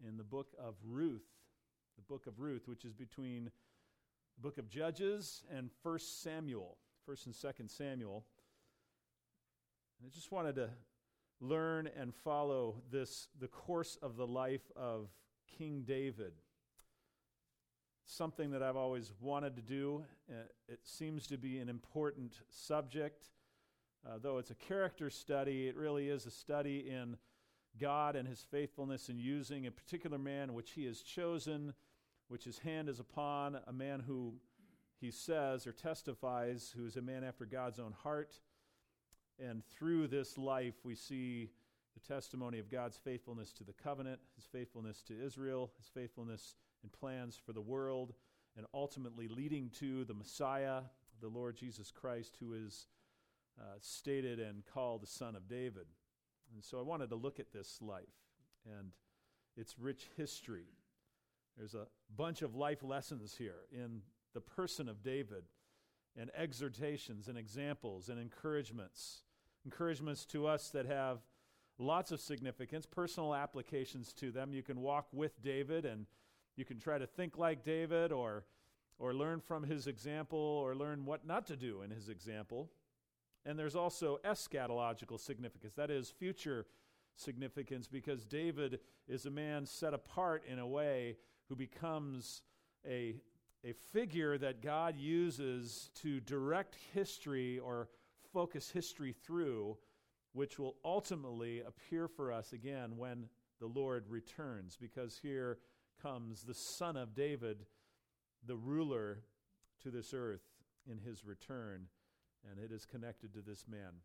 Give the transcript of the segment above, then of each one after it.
in the book of Ruth, which is between the book of Judges and 1 Samuel, 1st and 2nd Samuel. And I just wanted to learn and follow the course of the life of King David. Something that I've always wanted to do. It seems to be an important subject. Though it's a character study, it really is a study in God and his faithfulness in using a particular man which he has chosen, which his hand is upon, a man who he says or testifies who is a man after God's own heart. And through this life we see the testimony of God's faithfulness to the covenant, his faithfulness to Israel, his faithfulness and plans for the world, and ultimately leading to the Messiah, the Lord Jesus Christ, who is stated and called the Son of David. And so I wanted to look at this life and its rich history. There's a bunch of life lessons here in the person of David, and exhortations and examples and encouragements to us that have lots of significance, personal applications to them. You can walk with David and you can try to think like David or learn from his example or learn what not to do in his example. And there's also eschatological significance, that is, future significance, because David is a man set apart in a way who becomes a figure that God uses to direct history or focus history through, which will ultimately appear for us again when the Lord returns, because here comes the Son of David, the ruler to this earth in his return, and it is connected to this man.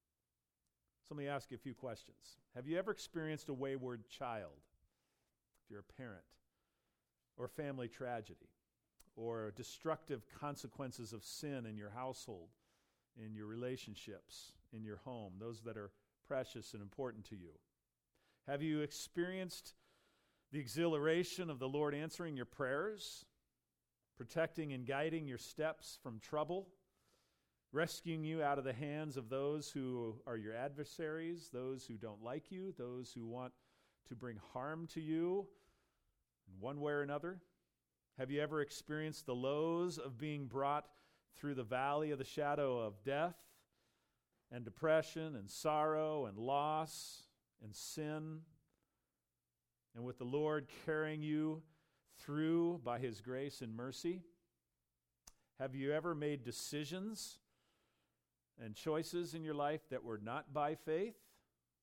So let me ask you a few questions. Have you ever experienced a wayward child, if you're a parent, or family tragedy, or destructive consequences of sin in your household, in your relationships, in your home, those that are precious and important to you? Have you experienced the exhilaration of the Lord answering your prayers, protecting and guiding your steps from trouble, rescuing you out of the hands of those who are your adversaries, those who don't like you, those who want to bring harm to you in one way or another? Have you ever experienced the lows of being brought through the valley of the shadow of death and depression and sorrow and loss and sin, and with the Lord carrying you through by his grace and mercy? Have you ever made decisions and choices in your life that were not by faith,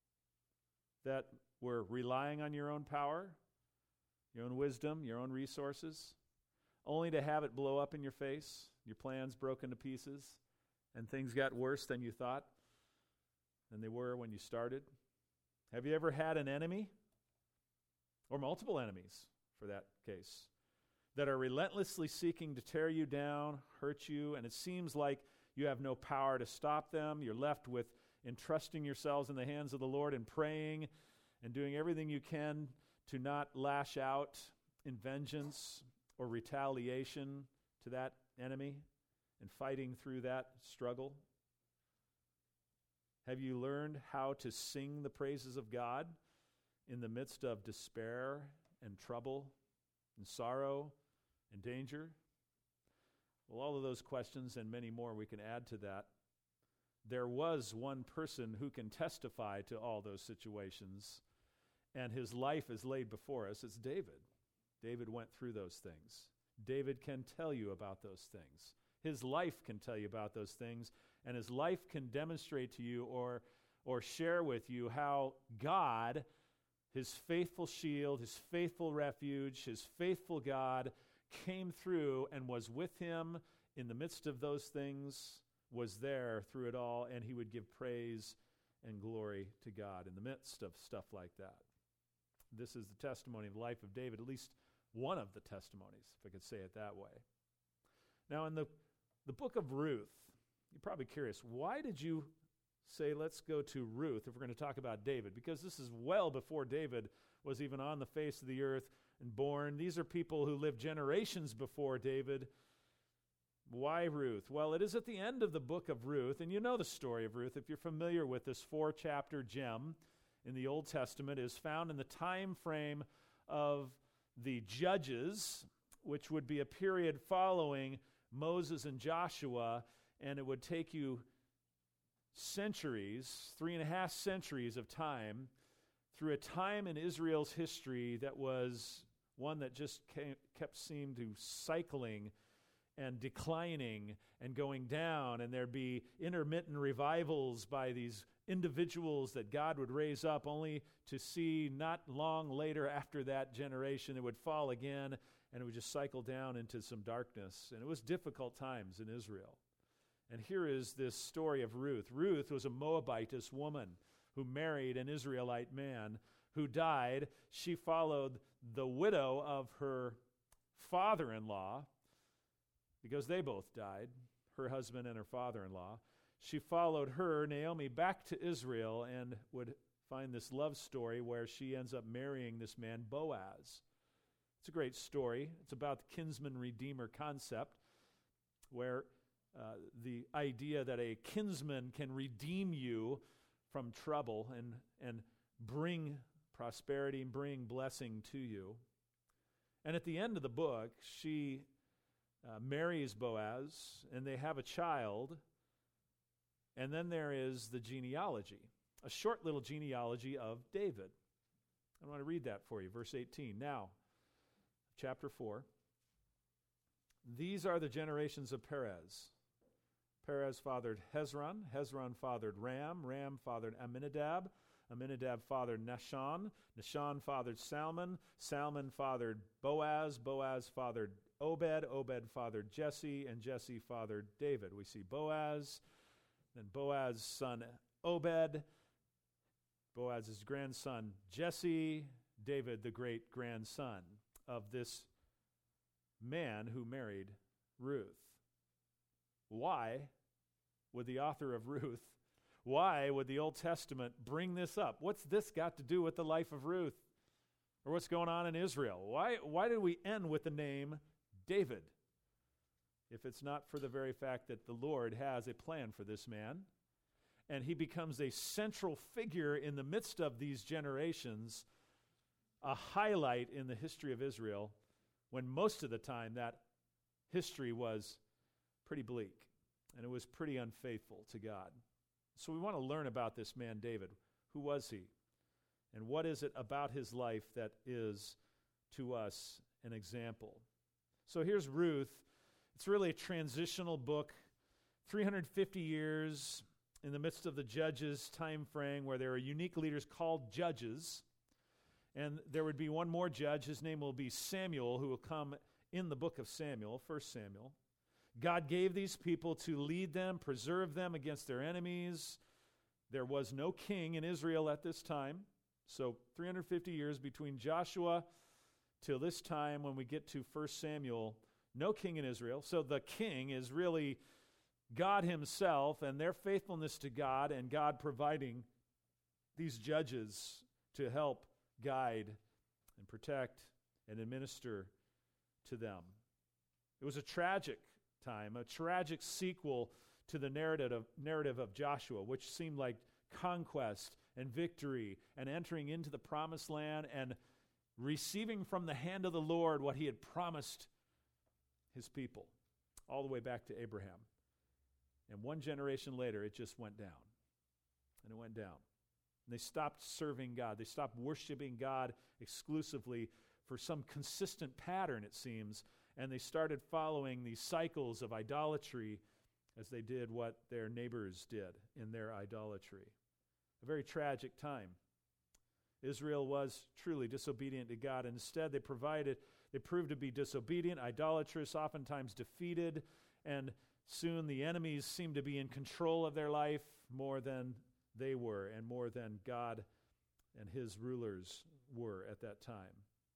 that were relying on your own power, your own wisdom, your own resources, only to have it blow up in your face, your plans broken to pieces, and things got worse than you thought than they were when you started? Have you ever had an enemy, or multiple enemies for that case, that are relentlessly seeking to tear you down, hurt you, and it seems like you have no power to stop them? You're left with entrusting yourselves in the hands of the Lord and praying and doing everything you can to not lash out in vengeance or retaliation to that enemy and fighting through that struggle? Have you learned how to sing the praises of God in the midst of despair and trouble and sorrow and danger? Well, all of those questions and many more we can add to that. There was one person who can testify to all those situations, and his life is laid before us. It's David. David went through those things. David can tell you about those things. His life can tell you about those things, and his life can demonstrate to you or share with you how God, his faithful shield, his faithful refuge, his faithful God, came through and was with him in the midst of those things, was there through it all, and he would give praise and glory to God in the midst of stuff like that. This is the testimony of the life of David, at least one of the testimonies, if I could say it that way. Now, in the book of Ruth, you're probably curious, why did you say, let's go to Ruth if we're going to talk about David? Because this is well before David was even on the face of the earth and born. These are people who lived generations before David. Why Ruth? Well, it is at the end of the book of Ruth, and you know the story of Ruth if you're familiar with this 4-chapter gem in the Old Testament. It is found in the time frame of the Judges, which would be a period following Moses and Joshua, and it would take you centuries, 3.5 centuries of time, through a time in Israel's history that was one that just kept seemed to cycling and declining and going down, and there'd be intermittent revivals by these individuals that God would raise up, only to see not long later after that generation it would fall again, and it would just cycle down into some darkness. And it was difficult times in Israel. And here is this story of Ruth. Ruth was a Moabitess woman who married an Israelite man who died. She followed the widow of her father-in-law, because they both died, her husband and her father-in-law. She followed her, Naomi, back to Israel and would find this love story where she ends up marrying this man, Boaz. It's a great story. It's about the kinsman-redeemer concept, where the idea that a kinsman can redeem you from trouble and bring prosperity and bring blessing to you. And at the end of the book, she marries Boaz, and they have a child. And then there is the genealogy, a short little genealogy of David. I want to read that for you, verse 18. Now, chapter 4. These are the generations of Perez. Perez fathered Hezron. Hezron fathered Ram. Ram fathered Amminadab. Amminadab fathered Nahshon. Nahshon fathered Salmon. Salmon fathered Boaz. Boaz fathered Obed. Obed fathered Jesse. And Jesse fathered David. We see Boaz, then Boaz's son Obed, Boaz's grandson Jesse, David the great-grandson of this man who married Ruth. Why would the author of Ruth, why would the Old Testament bring this up? What's this got to do with the life of Ruth? Or what's going on in Israel? Why did we end with the name David? If it's not for the very fact that the Lord has a plan for this man, and he becomes a central figure in the midst of these generations, a highlight in the history of Israel, when most of the time that history was pretty bleak, and it was pretty unfaithful to God. So we want to learn about this man David. Who was he? And what is it about his life that is, to us, an example? So here's Ruth. It's really a transitional book, 350 years in the midst of the Judges time frame, where there are unique leaders called judges. And there would be one more judge. His name will be Samuel, who will come in the book of Samuel, 1 Samuel. God gave these people to lead them, preserve them against their enemies. There was no king in Israel at this time. So 350 years between Joshua till this time when we get to 1 Samuel, no king in Israel. So the king is really God himself and their faithfulness to God, and God providing these judges to help guide and protect and administer to them. It was a tragic time, a tragic sequel to the narrative of Joshua, which seemed like conquest and victory and entering into the promised land and receiving from the hand of the Lord what he had promised his people, all the way back to Abraham. And one generation later, it just went down. And it went down. And they stopped serving God. They stopped worshiping God exclusively for some consistent pattern, it seems, and they started following these cycles of idolatry as they did what their neighbors did in their idolatry. A very tragic time. Israel was truly disobedient to God. Instead, they proved to be disobedient, idolatrous, oftentimes defeated, and soon the enemies seemed to be in control of their life more than they were and more than God and his rulers were at that time.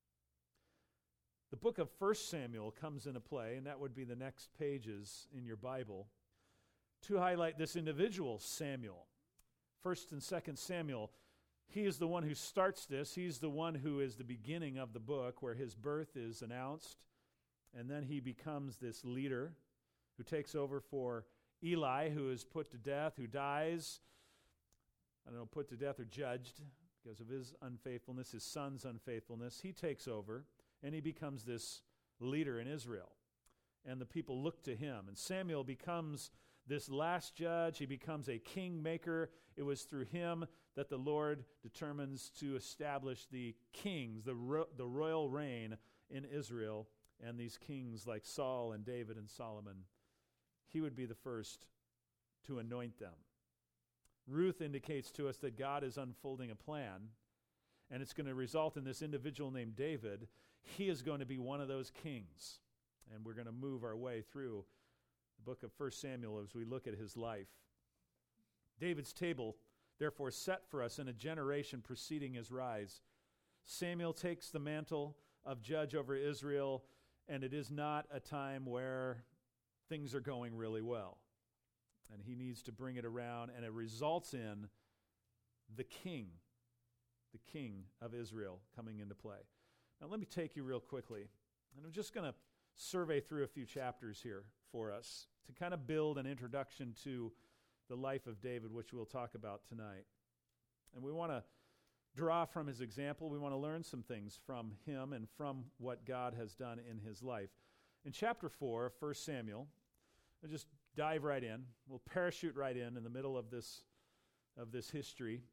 The book of 1 Samuel comes into play, and that would be the next pages in your Bible, to highlight this individual, Samuel. 1 and 2 Samuel, he is the one who starts this. He's the one who is the beginning of the book, where his birth is announced, and then he becomes this leader who takes over for Eli, who is put to death, who dies, put to death or judged, because of his unfaithfulness, his son's unfaithfulness. He takes over, and he becomes this leader in Israel. And the people look to him. And Samuel becomes this last judge. He becomes a kingmaker. It was through him that the Lord determines to establish the kings, the royal reign in Israel. And these kings like Saul and David and Solomon, he would be the first to anoint them. Ruth indicates to us that God is unfolding a plan, and it's going to result in this individual named David. He is going to be one of those kings, and we're going to move our way through the book of 1 Samuel as we look at his life. David's table, therefore, set for us in a generation preceding his rise. Samuel takes the mantle of judge over Israel, and it is not a time where things are going really well. And he needs to bring it around, and it results in the king of Israel coming into play. Now let me take you real quickly, and I'm just going to survey through a few chapters here for us to kind of build an introduction to the life of David, which we'll talk about tonight. And we want to draw from his example. We want to learn some things from him and from what God has done in his life. In chapter 4 of 1 Samuel, we'll just dive right in. We'll parachute right in the middle of this history. It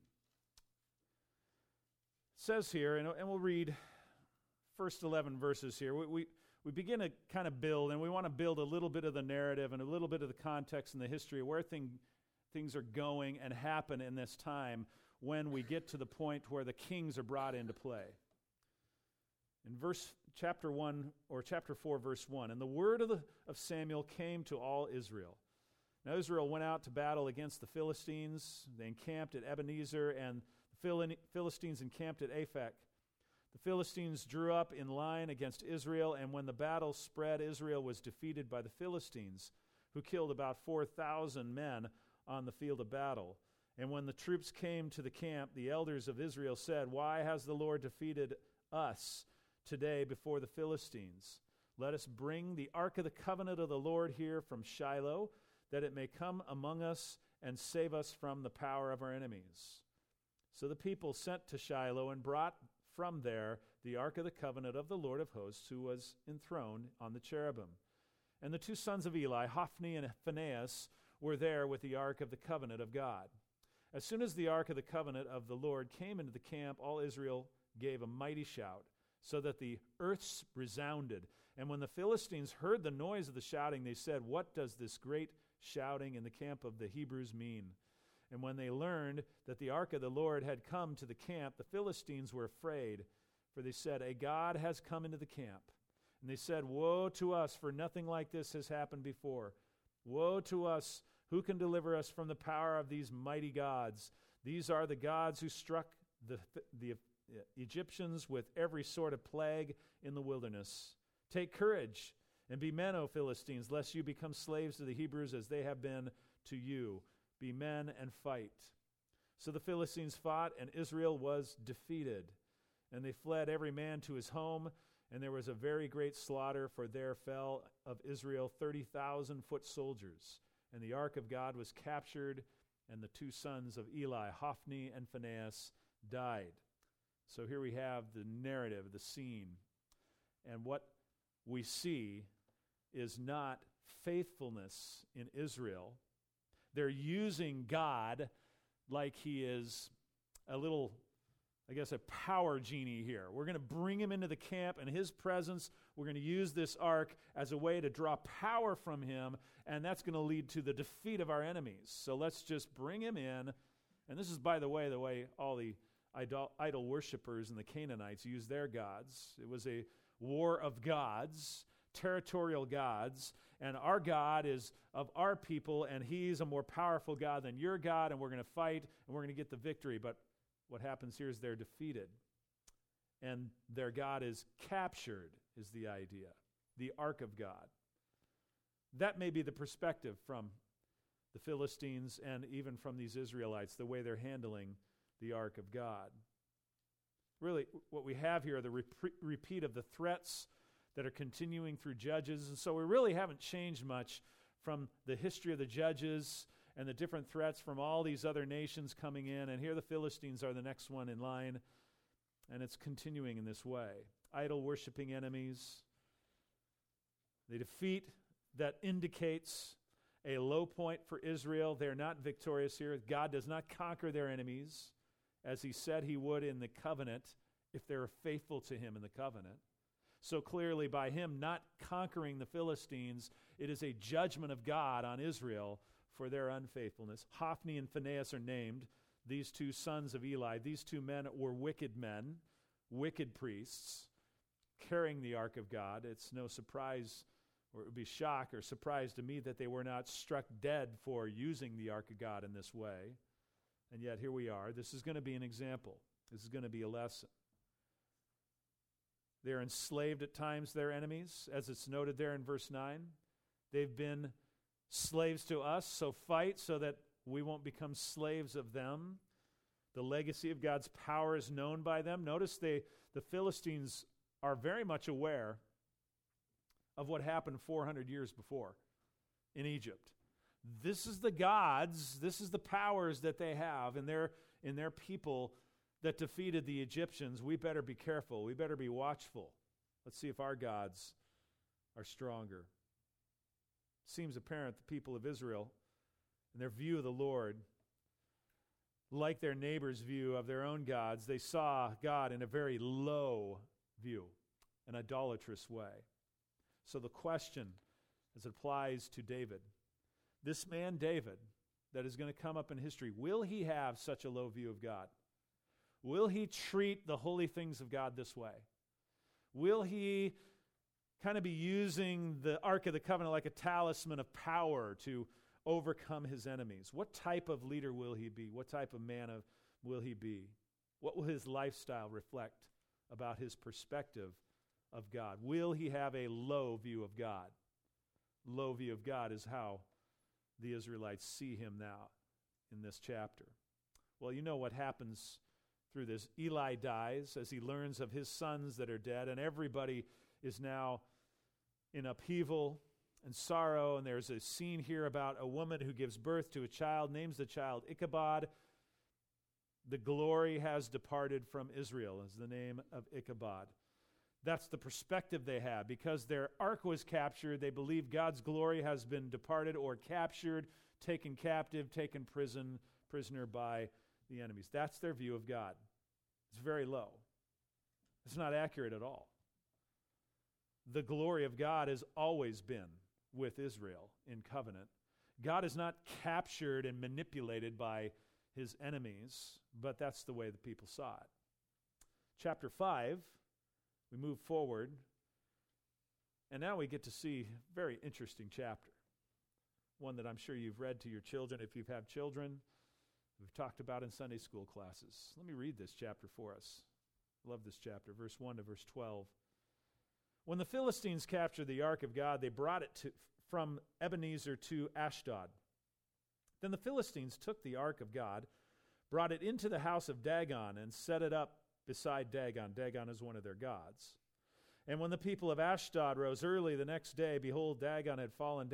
says here, and we'll read first 11 verses here. We begin to kind of build, and we want to build a little bit of the narrative and a little bit of the context and the history of where things are going and happen in this time when we get to the point where the kings are brought into play. In chapter 4, verse 1, and the word of Samuel came to all Israel. Now Israel went out to battle against the Philistines. They encamped at Ebenezer, and the Philistines encamped at Aphek. The Philistines drew up in line against Israel, and when the battle spread, Israel was defeated by the Philistines, who killed about 4,000 men on the field of battle. And when the troops came to the camp, the elders of Israel said, "Why has the Lord defeated us today before the Philistines? Let us bring the ark of the covenant of the Lord here from Shiloh, that it may come among us and save us from the power of our enemies." So the people sent to Shiloh and brought from there the ark of the covenant of the Lord of hosts, who was enthroned on the cherubim. And the two sons of Eli, Hophni and Phinehas, were there with the ark of the covenant of God. As soon as the ark of the covenant of the Lord came into the camp, all Israel gave a mighty shout, so that the earth resounded. And when the Philistines heard the noise of the shouting, they said, "What does this great shouting in the camp of the Hebrews mean?" And when they learned that the ark of the Lord had come to the camp, the Philistines were afraid, for they said, "A god has come into the camp." And they said, "Woe to us, for nothing like this has happened before. Woe to us, who can deliver us from the power of these mighty gods? These are the gods who struck the Egyptians with every sort of plague in the wilderness. Take courage and be men, O Philistines, lest you become slaves to the Hebrews as they have been to you. Be men and fight." So the Philistines fought, and Israel was defeated. And they fled every man to his home, and there was a very great slaughter, for there fell of Israel 30,000 foot soldiers. And the ark of God was captured, and the two sons of Eli, Hophni and Phinehas, died. So here we have the narrative, the scene. And what we see is not faithfulness in Israel. They're using God like he is a little, a power genie here. We're going to bring him into the camp in his presence. We're going to use this ark as a way to draw power from him, and that's going to lead to the defeat of our enemies. So let's just bring him in. And this is, by the way all the idol worshipers and the Canaanites used their gods. It was a war of gods, territorial gods, and our God is of our people, and he's a more powerful God than your God, and we're going to fight, and we're going to get the victory. But what happens here is they're defeated, and their God is captured, is the idea, the ark of God. That may be the perspective from the Philistines and even from these Israelites, the way they're handling the ark of God. Really, what we have here are the repeat of the threats that are continuing through Judges. And so we really haven't changed much from the history of the Judges and the different threats from all these other nations coming in. And here the Philistines are the next one in line, and it's continuing in this way. Idol-worshiping enemies. The defeat that indicates a low point for Israel. They're not victorious here. God does not conquer their enemies, as he said he would in the covenant, if they're faithful to him in the covenant. So clearly, by him not conquering the Philistines, it is a judgment of God on Israel for their unfaithfulness. Hophni and Phinehas are named, these two sons of Eli. These two men were wicked men, wicked priests, carrying the ark of God. It's no surprise, or it would be shock or surprise to me that they were not struck dead for using the ark of God in this way. And yet here we are. This is going to be an example. This is going to be a lesson. They're enslaved at times, their enemies, as it's noted there in verse 9. They've been slaves to us, so fight so that we won't become slaves of them. The legacy of God's power is known by them. Notice the Philistines are very much aware of what happened 400 years before in Egypt. This is the gods, this is the powers that they have in their people that defeated the Egyptians. We better be careful. We better be watchful. Let's see if our gods are stronger. It seems apparent the people of Israel, in their view of the Lord, like their neighbors' view of their own gods, they saw God in a very low view, an idolatrous way. So the question, as it applies to David, this man David that is going to come up in history, will he have such a low view of God? Will he treat the holy things of God this way? Will he kind of be using the Ark of the Covenant like a talisman of power to overcome his enemies? What type of leader will he be? What type of man will he be? What will his lifestyle reflect about his perspective of God? Will he have a low view of God? Low view of God is how the Israelites see him now in this chapter. Well, you know what happens through this. Eli dies as he learns of his sons that are dead, and everybody is now in upheaval and sorrow. And there's a scene here about a woman who gives birth to a child, names the child Ichabod. The glory has departed from Israel is the name of Ichabod. That's the perspective they have. Because their ark was captured, they believe God's glory has been departed or captured, taken captive, taken prisoner by the enemies. That's their view of God. It's very low. It's not accurate at all. The glory of God has always been with Israel in covenant. God is not captured and manipulated by his enemies, but that's the way the people saw it. Chapter 5, we move forward, and now we get to see a very interesting chapter, one that I'm sure you've read to your children if you've had children. We've talked about in Sunday school classes. Let me read this chapter for us. I love this chapter, verse 1 to verse 12. When the Philistines captured the ark of God, they brought it from Ebenezer to Ashdod. Then the Philistines took the ark of God, brought it into the house of Dagon, and set it up beside Dagon. Dagon is one of their gods. And when the people of Ashdod rose early the next day, behold, Dagon had fallen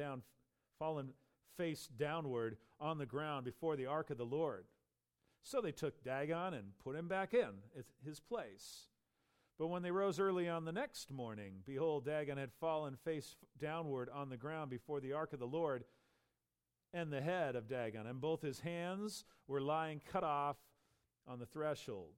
face downward on the ground before the ark of the Lord. So they took Dagon and put him back in his place. But when they rose early on the next morning, behold, Dagon had fallen face downward on the ground before the ark of the Lord, and the head of Dagon, and both his hands were lying cut off on the threshold.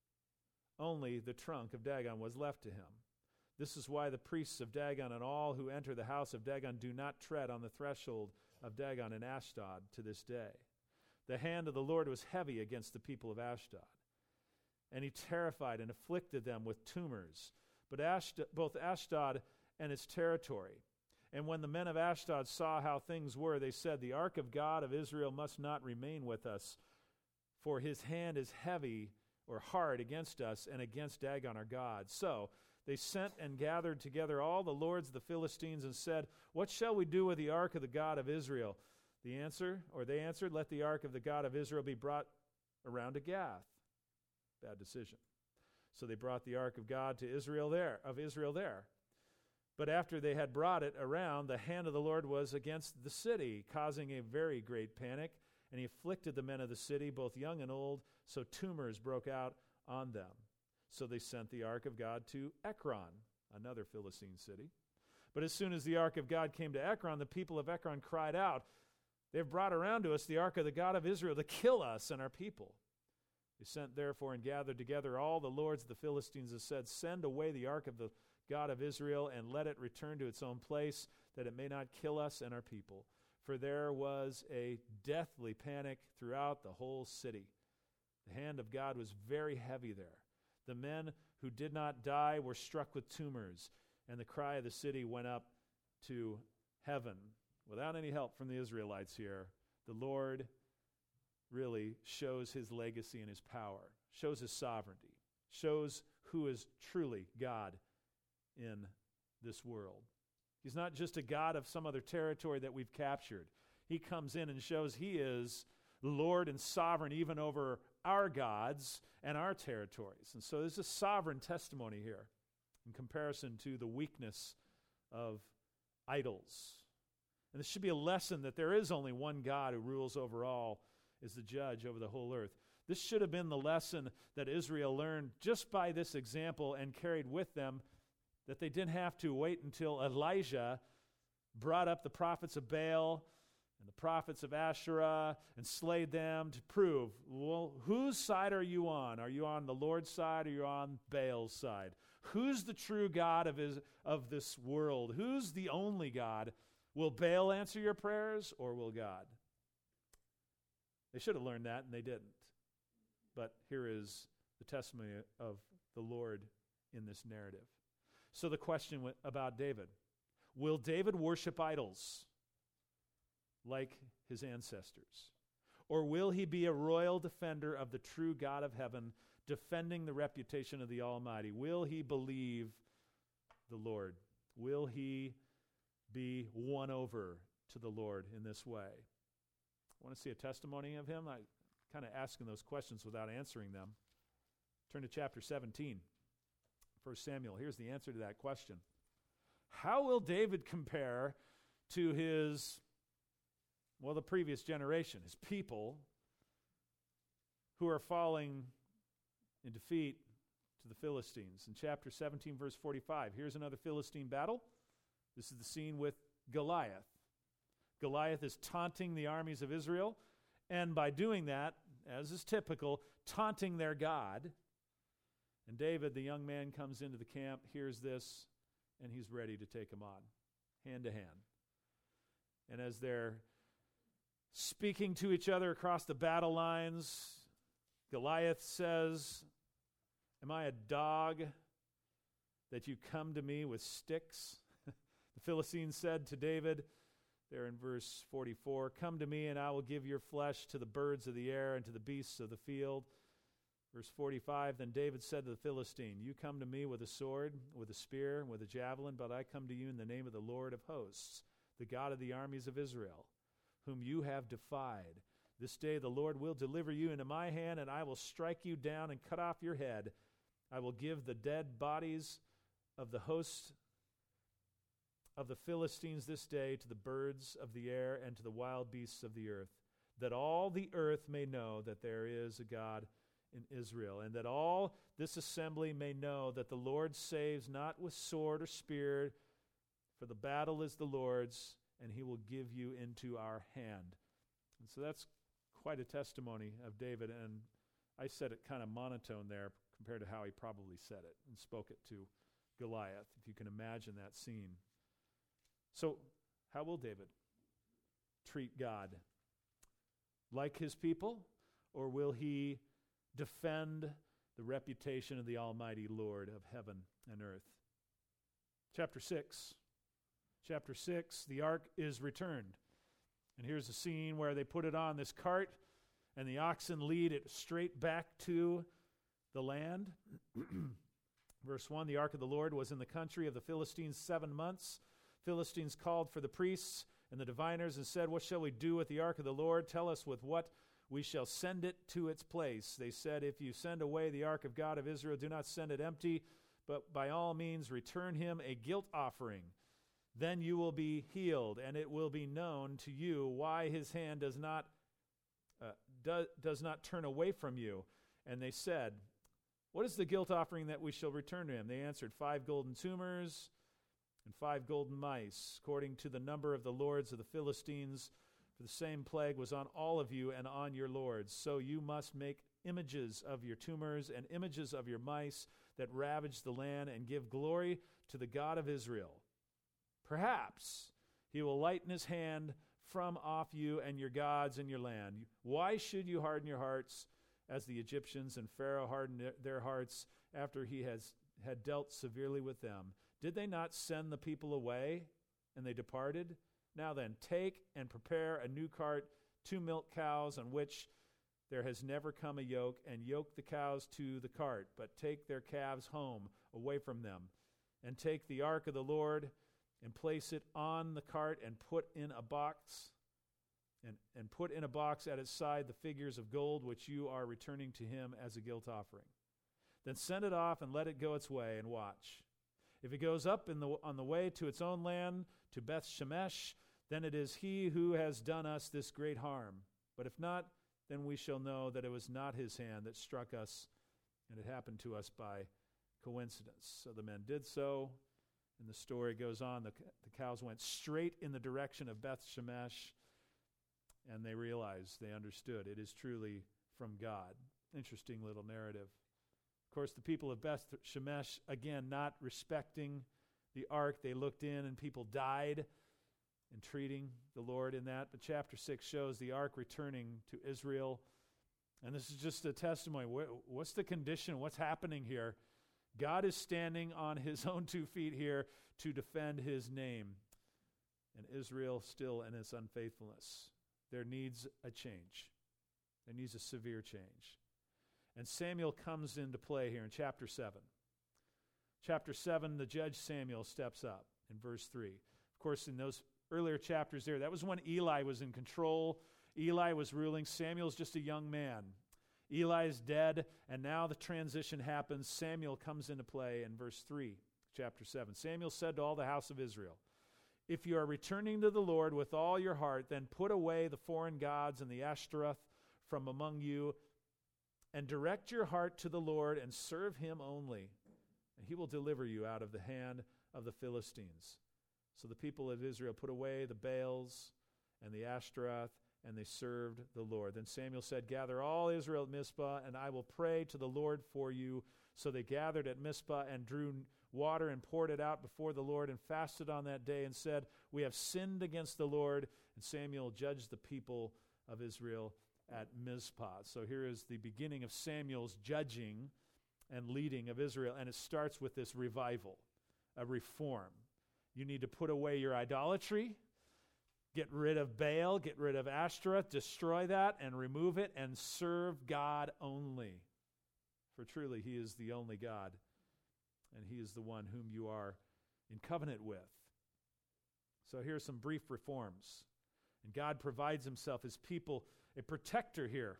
Only the trunk of Dagon was left to him. This is why the priests of Dagon and all who enter the house of Dagon do not tread on the threshold of Dagon in Ashdod to this day. The hand of the Lord was heavy against the people of Ashdod, and he terrified and afflicted them with tumors, but both Ashdod and its territory. And when the men of Ashdod saw how things were, they said, the ark of God of Israel must not remain with us, for his hand is heavy or hard against us and against Dagon our God. So they sent and gathered together all the lords of the Philistines and said, what shall we do with the ark of the God of Israel? They answered, let the ark of the God of Israel be brought around to Gath. Bad decision. So they brought the ark of God to Israel there. But after they had brought it around, the hand of the Lord was against the city, causing a very great panic, and he afflicted the men of the city, both young and old, so tumors broke out on them. So they sent the ark of God to Ekron, another Philistine city. But as soon as the ark of God came to Ekron, the people of Ekron cried out, "They have brought around to us the ark of the God of Israel to kill us and our people." They sent therefore and gathered together all the lords of the Philistines and said, "Send away the ark of the God of Israel, and let it return to its own place, that it may not kill us and our people." For there was a deathly panic throughout the whole city. The hand of God was very heavy there. The men who did not die were struck with tumors, and the cry of the city went up to heaven. Without any help from the Israelites here, the Lord really shows his legacy and his power, shows his sovereignty, shows who is truly God in this world. He's not just a God of some other territory that we've captured. He comes in and shows he is Lord and sovereign even over our gods and our territories. And so there's a sovereign testimony here in comparison to the weakness of idols. And this should be a lesson that there is only one God who rules over all, is the judge over the whole earth. This should have been the lesson that Israel learned just by this example and carried with them, that they didn't have to wait until Elijah brought up the prophets of Baal and the prophets of Asherah and slayed them to prove, well, whose side are you on? Are you on the Lord's side or are you on Baal's side? Who's the true God of this world? Who's the only God? Will Baal answer your prayers or will God? They should have learned that, and they didn't. But here is the testimony of the Lord in this narrative. So the question about David: will David worship idols like his ancestors? Or will he be a royal defender of the true God of heaven, defending the reputation of the Almighty? Will he believe the Lord? Will he be won over to the Lord in this way? I want to see a testimony of him. I'm kind of asking those questions without answering them. Turn to chapter 17, 1 Samuel. Here's the answer to that question. How will David compare to the previous generation, his people, who are falling in defeat to the Philistines? In chapter 17, verse 45, here's another Philistine battle. This is the scene with Goliath. Goliath is taunting the armies of Israel, and by doing that, as is typical, taunting their God. And David, the young man, comes into the camp, hears this, and he's ready to take him on, hand to hand. And as they're speaking to each other across the battle lines, Goliath says, "Am I a dog that you come to me with sticks?" The Philistines said to David, there in verse 44, "Come to me, and I will give your flesh to the birds of the air and to the beasts of the field." Verse 45, then David said to the Philistine, "You come to me with a sword, with a spear, and with a javelin, but I come to you in the name of the Lord of hosts, the God of the armies of Israel, whom you have defied. This day the Lord will deliver you into my hand, and I will strike you down and cut off your head. I will give the dead bodies of the host of the Philistines this day to the birds of the air and to the wild beasts of the earth, that all the earth may know that there is a God in Israel, and that all this assembly may know that the Lord saves not with sword or spear, for the battle is the Lord's, and he will give you into our hand." And so that's quite a testimony of David, and I said it kind of monotone there compared to how he probably said it and spoke it to Goliath, if you can imagine that scene. So how will David treat God? Like his people, or will he defend the reputation of the Almighty Lord of heaven and earth? Chapter 6, the ark is returned. And here's a scene where they put it on this cart, and the oxen lead it straight back to the land. Verse 1, the ark of the Lord was in the country of the Philistines 7 months. Philistines called for the priests and the diviners and said, "What shall we do with the ark of the Lord? Tell us with what we shall send it to its place." They said, "If you send away the ark of God of Israel, do not send it empty, but by all means return him a guilt offering. Then you will be healed, and it will be known to you why his hand does not turn away from you. And they said, what is the guilt offering that we shall return to him? They answered, 5 golden tumors and 5 golden mice, according to the number of the lords of the Philistines. For the same plague was on all of you and on your lords. So you must make images of your tumors and images of your mice that ravage the land, and give glory to the God of Israel. Perhaps he will lighten his hand from off you and your gods and your land. Why should you harden your hearts as the Egyptians and Pharaoh hardened their hearts after he had dealt severely with them? Did they not send the people away, and they departed? Now then, take and prepare a new cart, 2 milk cows on which there has never come a yoke, and yoke the cows to the cart, but take their calves home away from them. And take the ark of the Lord and place it on the cart, and put in a box and put in a box at its side the figures of gold which you are returning to him as a guilt offering. Then send it off and let it go its way, and watch. If it goes up on the way to its own land, to Beth Shemesh, then it is he who has done us this great harm. But if not, then we shall know that it was not his hand that struck us, and it happened to us by coincidence. So the men did so, and the story goes on. The cows went straight in the direction of Beth Shemesh, and they realized, they understood, it is truly from God. Interesting little narrative. Of course, the people of Beth Shemesh, again, not respecting the ark, they looked in and people died, entreating the Lord in that. But chapter 6 shows the ark returning to Israel. And this is just a testimony. What's the condition? What's happening here? God is standing on his own 2 feet here to defend his name. And Israel still in its unfaithfulness. There needs a change. There needs a severe change. And Samuel comes into play here in chapter 7. Chapter 7, the judge Samuel steps up in verse 3. Of course, in those earlier chapters there, that was when Eli was in control. Eli was ruling. Samuel's just a young man. Eli is dead, and now the transition happens. Samuel comes into play in verse 3, chapter 7. Samuel said to all the house of Israel, if you are returning to the Lord with all your heart, then put away the foreign gods and the Ashtoreth from among you, and direct your heart to the Lord and serve him only, and he will deliver you out of the hand of the Philistines. So the people of Israel put away the Baals and the Ashtoreth, and they served the Lord. Then Samuel said, gather all Israel at Mizpah, and I will pray to the Lord for you. So they gathered at Mizpah and drew water and poured it out before the Lord and fasted on that day and said, we have sinned against the Lord. And Samuel judged the people of Israel at Mizpah. So here is the beginning of Samuel's judging and leading of Israel, and it starts with this revival, a reform. You need to put away your idolatry, get rid of Baal, get rid of Ashtoreth, destroy that and remove it and serve God only. For truly he is the only God, and he is the one whom you are in covenant with. So here are some brief reforms. And God provides himself, his people, a protector here.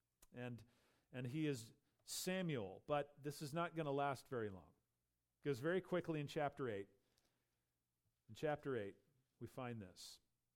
And he is Samuel, but this is not going to last very long. It goes very quickly in chapter 8. In chapter 8, we find this.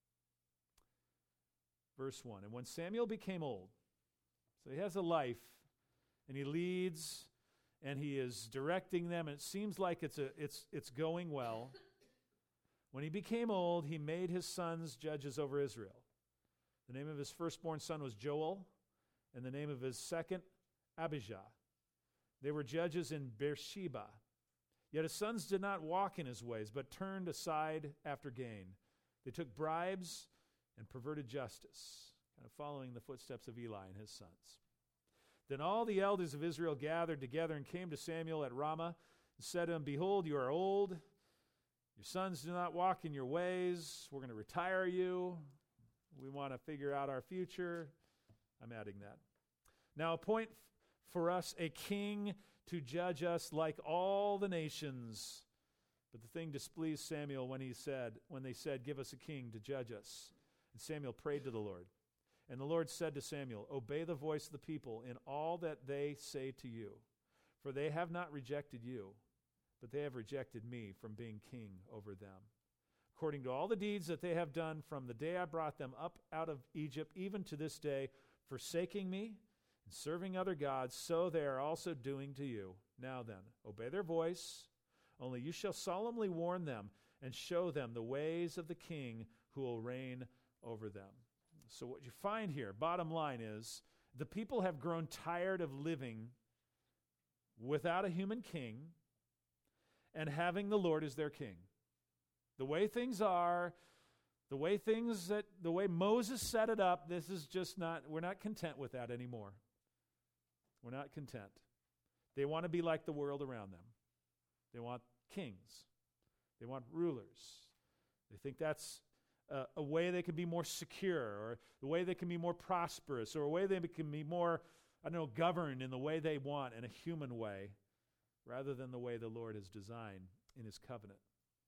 Verse 1, and when Samuel became old, so he has a life, and he leads, and he is directing them, and it seems like it's going well. When he became old, he made his sons judges over Israel. The name of his firstborn son was Joel, and the name of his second, Abijah. They were judges in Beersheba. Yet his sons did not walk in his ways, but turned aside after gain. They took bribes and perverted justice, kind of following the footsteps of Eli and his sons. Then all the elders of Israel gathered together and came to Samuel at Ramah and said to him, behold, you are old. Your sons do not walk in your ways. We're going to retire you. We want to figure out our future. I'm adding that. Now appoint for us a king to judge us like all the nations. But the thing displeased Samuel when they said, give us a king to judge us. And Samuel prayed to the Lord. And the Lord said to Samuel, obey the voice of the people in all that they say to you, for they have not rejected you, but they have rejected me from being king over them. According to all the deeds that they have done from the day I brought them up out of Egypt, even to this day, forsaking me and serving other gods, so they are also doing to you. Now then, obey their voice, only you shall solemnly warn them and show them the ways of the king who will reign over them. So what you find here, bottom line is, the people have grown tired of living without a human king and having the Lord as their king. The way things are, the way Moses set it up, we're not content with that anymore. We're not content. They want to be like the world around them. They want kings. They want rulers. They think that's a way they can be more secure, or the way they can be more prosperous, or a way they can be more, governed in the way they want, in a human way, rather than the way the Lord has designed in his covenant.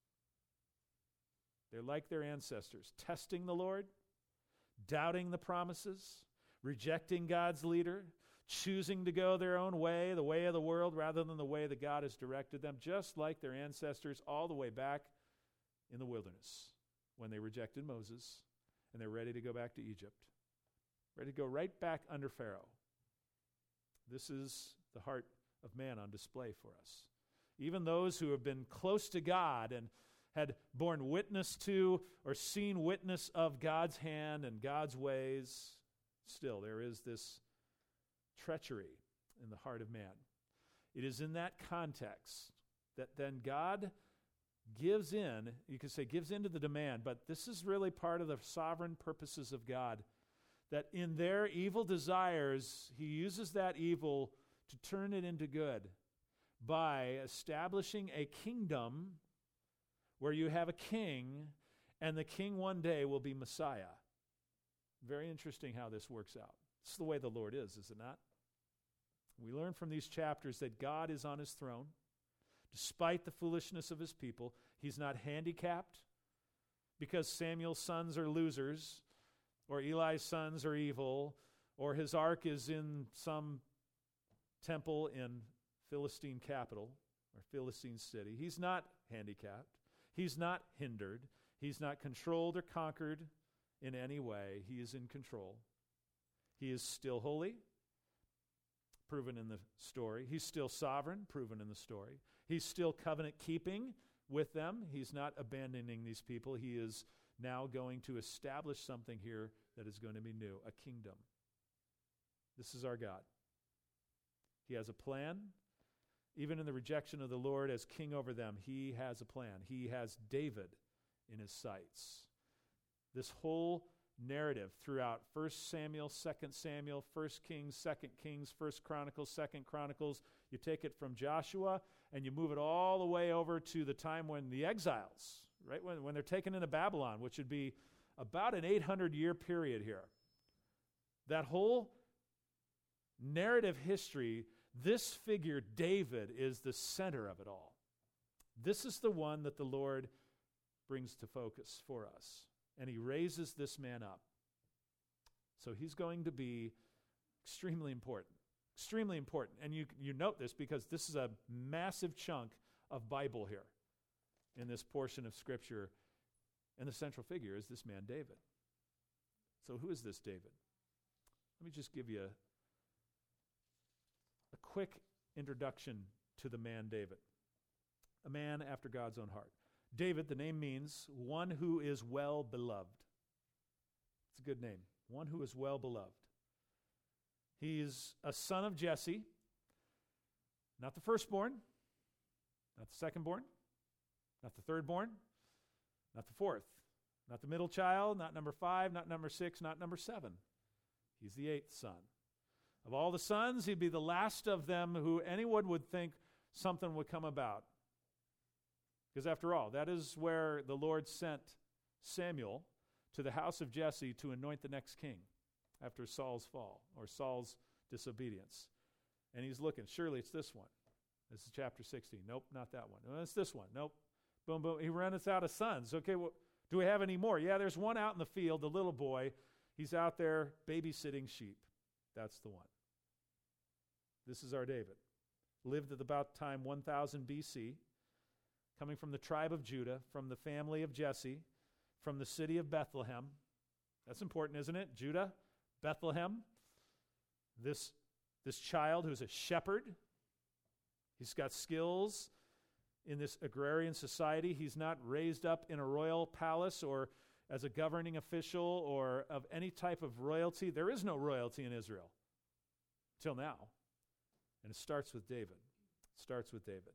They're like their ancestors, testing the Lord, doubting the promises, rejecting God's leader, choosing to go their own way, the way of the world, rather than the way that God has directed them, just like their ancestors all the way back in the wilderness when they rejected Moses and they're ready to go back to Egypt, ready to go right back under Pharaoh. This is the heart of man on display for us. Even those who have been close to God and had borne witness to or seen witness of God's hand and God's ways, still there is this treachery in the heart of man. It is in that context that then God gives in, you could say gives in to the demand, but this is really part of the sovereign purposes of God, that in their evil desires, he uses that evil to turn it into good by establishing a kingdom where you have a king, and the king one day will be Messiah. Very interesting how this works out. It's the way the Lord is it not? We learn from these chapters that God is on his throne. Despite the foolishness of his people, he's not handicapped because Samuel's sons are losers, or Eli's sons are evil, or his ark is in some temple in Philistine capital, or Philistine city. He's not handicapped. He's not hindered. He's not controlled or conquered in any way. He is in control. He is still holy, proven in the story. He's still sovereign, proven in the story. He's still covenant-keeping with them. He's not abandoning these people. He is now going to establish something here that is going to be new, a kingdom. This is our God. He has a plan. Even in the rejection of the Lord as king over them, he has a plan. He has David in his sights. This whole narrative throughout 1 Samuel, 2 Samuel, 1 Kings, 2 Kings, 1 Chronicles, 2 Chronicles, you take it from Joshua and you move it all the way over to the time when the exiles, right, when they're taken into Babylon, which would be about an 800-year period here. That whole narrative history, this figure, David, is the center of it all. This is the one that the Lord brings to focus for us. And he raises this man up. So he's going to be extremely important. Extremely important. And you note this because this is a massive chunk of Bible here in this portion of Scripture. And the central figure is this man, David. So who is this David? Let me just give you a quick introduction to the man David. A man after God's own heart. David, the name means one who is well beloved. It's a good name. One who is well beloved. He's a son of Jesse, not the firstborn, not the secondborn, not the thirdborn, not the fourth, not the middle child, not number 5, not number 6, not number 7. He's the 8th son. Of all the sons, he'd be the last of them who anyone would think something would come about. Because after all, that is where the Lord sent Samuel to the house of Jesse to anoint the next king after Saul's fall or Saul's disobedience. And he's looking, surely it's this one. This is chapter 16. Nope, not that one. No, it's this one. Nope. Boom, boom. He runs out of sons. Okay, well, do we have any more? Yeah, there's one out in the field, the little boy. He's out there babysitting sheep. That's the one. This is our David. Lived at about time 1000 BC. coming from the tribe of Judah, from the family of Jesse, from the city of Bethlehem. That's important, isn't it? Judah, Bethlehem. This child who's a shepherd. He's got skills in this agrarian society. He's not raised up in a royal palace or as a governing official or of any type of royalty. There is no royalty in Israel till now. And it starts with David. It starts with David.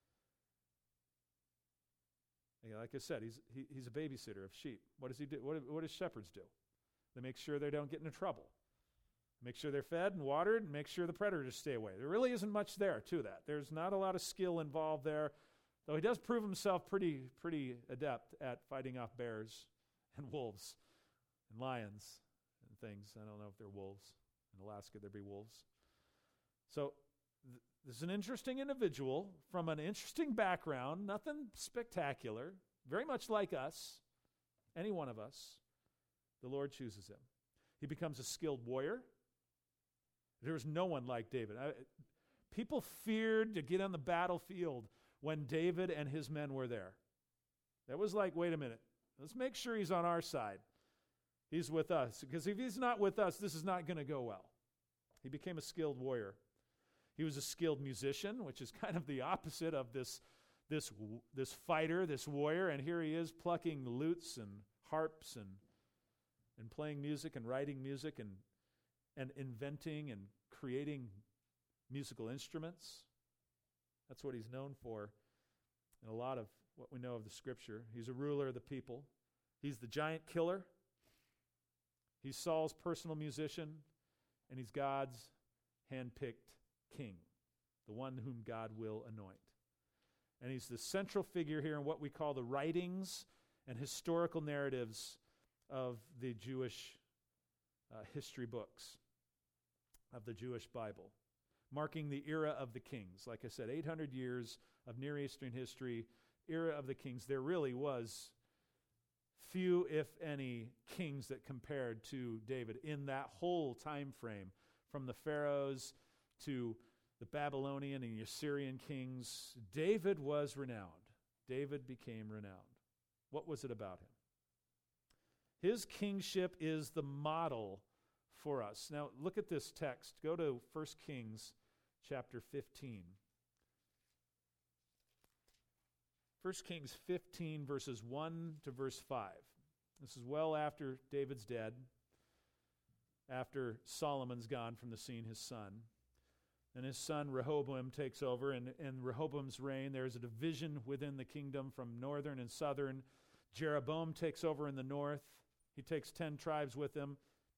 Like I said, he's a babysitter of sheep. What does he do? What do shepherds do? They make sure they don't get into trouble. Make sure they're fed and watered, and make sure the predators stay away. There really isn't much there to that. There's not a lot of skill involved there, though he does prove himself pretty adept at fighting off bears and wolves and lions and things. I don't know if they're wolves. In Alaska, there'd be wolves. So this is an interesting individual from an interesting background, nothing spectacular, very much like us, any one of us. The Lord chooses him. He becomes a skilled warrior. There's no one like David. People feared to get on the battlefield when David and his men were there. That was like, wait a minute, let's make sure he's on our side. He's with us. Because if he's not with us, this is not going to go well. He became a skilled warrior. He was a skilled musician, which is kind of the opposite of this fighter, this warrior. And here he is plucking lutes and harps and playing music and writing music and inventing and creating musical instruments. That's what he's known for in a lot of what we know of the Scripture. He's a ruler of the people. He's the giant killer. He's Saul's personal musician, and he's God's hand-picked king, the one whom God will anoint. And he's the central figure here in what we call the writings and historical narratives of the Jewish history books, of the Jewish Bible, marking the era of the kings. Like I said, 800 years of Near Eastern history, era of the kings. There really was few, if any, kings that compared to David in that whole time frame, from the pharaohs to the Babylonian and Assyrian kings. David was renowned. David became renowned. What was it about him? His kingship is the model for us. Now, look at this text. Go to 1 Kings chapter 15. 1 Kings 15, verses 1 to verse 5. This is well after David's dead, after Solomon's gone from the scene, his son. And his son Rehoboam takes over, and in Rehoboam's reign there is a division within the kingdom from northern and southern. Jeroboam takes over in the north. He takes 10 tribes with him.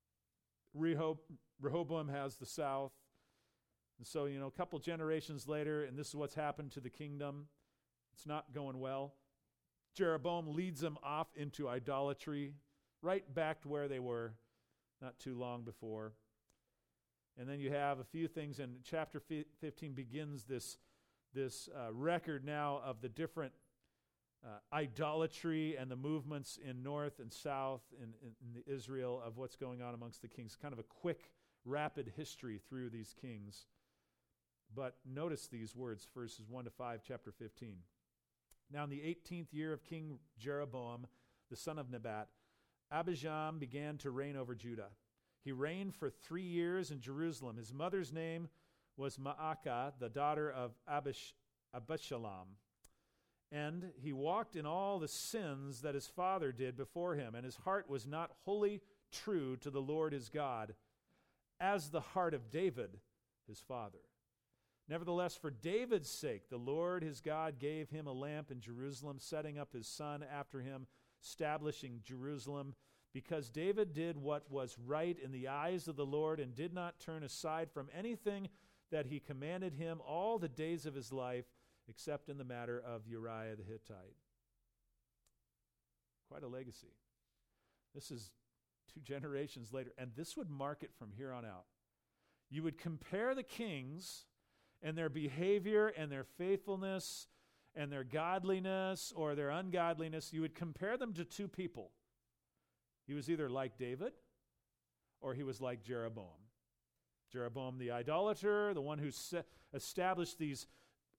Rehoboam has the south. And so, a couple generations later, and this is what's happened to the kingdom. It's not going well. Jeroboam leads them off into idolatry, right back to where they were not too long before. And then you have a few things, and chapter 15 begins this record now of the different idolatry and the movements in north and south in Israel of what's going on amongst the kings. Kind of a quick, rapid history through these kings. But notice these words, verses 1 to 5, chapter 15. Now in the 18th year of King Jeroboam, the son of Nebat, Abijam began to reign over Judah. He reigned for 3 years in Jerusalem. His mother's name was Maacah, the daughter of Abishalom. And he walked in all the sins that his father did before him, and his heart was not wholly true to the Lord his God, as the heart of David, his father. Nevertheless, for David's sake, the Lord his God gave him a lamp in Jerusalem, setting up his son after him, establishing Jerusalem, because David did what was right in the eyes of the Lord and did not turn aside from anything that he commanded him all the days of his life, except in the matter of Uriah the Hittite. Quite a legacy. This is 2 generations later, and this would mark it from here on out. You would compare the kings and their behavior and their faithfulness and their godliness or their ungodliness. You would compare them to 2 people. He was either like David or he was like Jeroboam. Jeroboam the idolater, the one who established these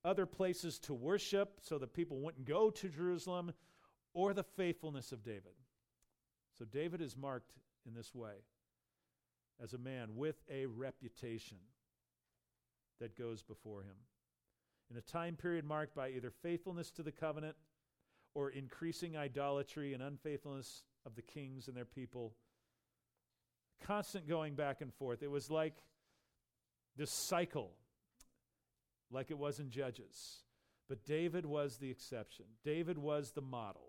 other places to worship so that people wouldn't go to Jerusalem, or the faithfulness of David. So David is marked in this way as a man with a reputation that goes before him. In a time period marked by either faithfulness to the covenant or increasing idolatry and unfaithfulness of the kings and their people, constant going back and forth. It was like this cycle, like it was in Judges. But David was the exception. David was the model.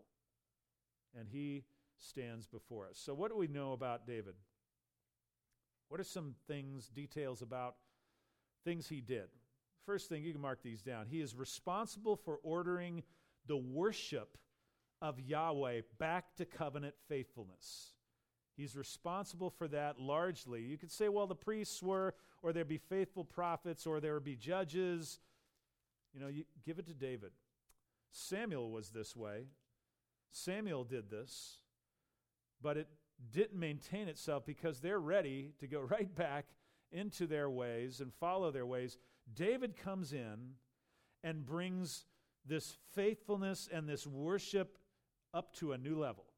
And he stands before us. So what do we know about David? What are some things, details about things he did? First thing, you can mark these down. He is responsible for ordering the worship of Yahweh back to covenant faithfulness. He's responsible for that largely. You could say, well, the priests were, or there'd be faithful prophets, or there would be judges. You give it to David. Samuel was this way. Samuel did this, but it didn't maintain itself because they're ready to go right back into their ways and follow their ways. David comes in and brings this faithfulness and this worship up to a new level.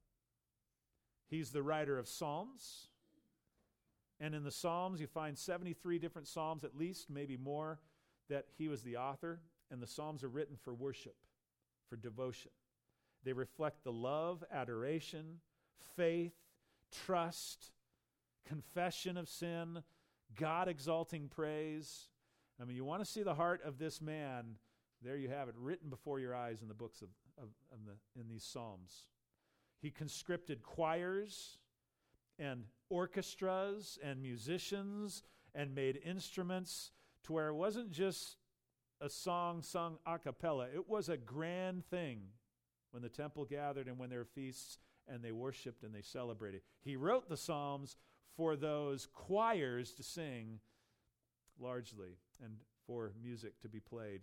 He's the writer of Psalms, and in the Psalms you find 73 different Psalms, at least, maybe more, that he was the author, and the Psalms are written for worship, for devotion. They reflect the love, adoration, faith, trust, confession of sin, God-exalting praise. I mean, you want to see the heart of this man, there you have it, written before your eyes in the books in these Psalms. He conscripted choirs and orchestras and musicians and made instruments to where it wasn't just a song sung a cappella. It was a grand thing when the temple gathered and when there were feasts and they worshiped and they celebrated. He wrote the Psalms for those choirs to sing largely and for music to be played